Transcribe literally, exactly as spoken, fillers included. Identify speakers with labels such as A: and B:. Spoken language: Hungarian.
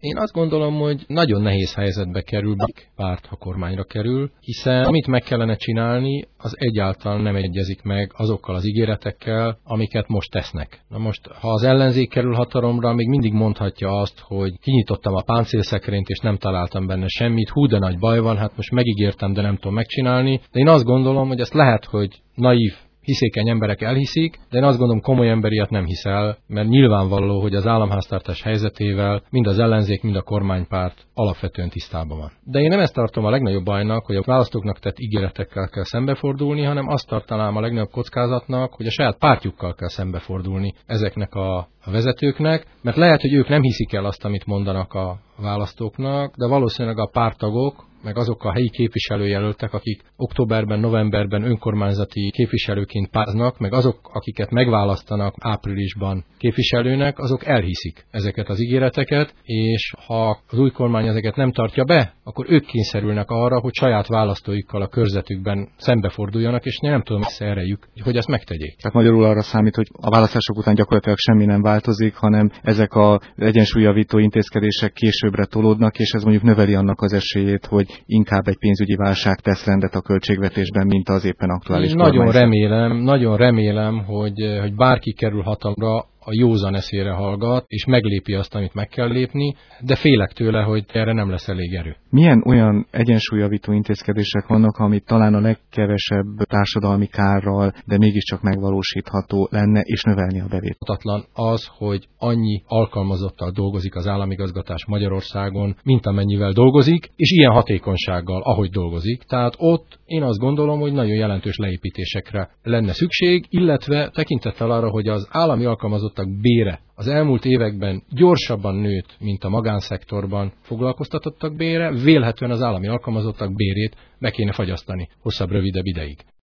A: Én azt gondolom, hogy nagyon nehéz helyzetbe kerül bármelyik párt, ha kormányra kerül, hiszen amit meg kellene csinálni, az egyáltalán nem egyezik meg azokkal az ígéretekkel, amiket most tesznek. Na most, ha az ellenzék kerül hatalomra, még mindig mondhatja azt, hogy kinyitottam a páncélszekrényt, és nem találtam benne semmit, hú, de nagy baj van, hát most megígértem, de nem tudom megcsinálni. De én azt gondolom, hogy ezt lehet, hogy naív, hiszékeny emberek elhiszik, de én azt gondolom, komoly ember ilyet nem hiszel, mert nyilvánvaló, hogy az államháztartás helyzetével mind az ellenzék, mind a kormánypárt alapvetően tisztában van. De én nem ezt tartom a legnagyobb bajnak, hogy a választóknak tett ígéretekkel kell szembefordulni, hanem azt tartanám a legnagyobb kockázatnak, hogy a saját pártjukkal kell szembefordulni ezeknek a, a vezetőknek, mert lehet, hogy ők nem hiszik el azt, amit mondanak a választóknak, de valószínűleg a párttagok, meg azok a helyi képviselőjelöltek, akik októberben, novemberben önkormányzati képviselőként páznak, meg azok, akiket megválasztanak áprilisban képviselőnek, azok elhiszik ezeket az ígéreteket, és ha az új kormány ezeket nem tartja be, akkor ők kényszerülnek arra, hogy saját választóikkal a körzetükben szembeforduljanak, és nem tudom összeerejük, hogy ezt megtegyék.
B: Tehát magyarul arra számít, hogy a választások után gyakorlatilag semmi nem változik, hanem ezek az egyensúlyjavító intézkedések későbbre tolódnak, és ez mondjuk növeli annak az esélyét, hogy inkább egy pénzügyi válság tesz rendet a költségvetésben, mint az éppen aktuális
A: Nagyon
B: kormányzat.
A: remélem, nagyon remélem, hogy, hogy bárki kerül hatalomra, a józan eszére hallgat, és meglépi azt, amit meg kell lépni, de félek tőle, hogy erre nem lesz elég erő.
B: Milyen olyan egyensúlyjavító intézkedések vannak, amit talán a legkevesebb társadalmi kárral, de mégiscsak megvalósítható lenne, és növelni a bevételt?
A: Hatatlan az, hogy annyi alkalmazottal dolgozik az államigazgatás Magyarországon, mint amennyivel dolgozik, és ilyen hatékonysággal, ahogy dolgozik. Tehát ott én azt gondolom, hogy nagyon jelentős leépítésekre lenne szükség, illetve tekintettel arra, hogy az állami alkalmazottak bére az elmúlt években gyorsabban nőtt, mint a magánszektorban foglalkoztatottak bére, vélhetően az állami alkalmazottak bérét be kéne fagyasztani hosszabb, rövidebb ideig.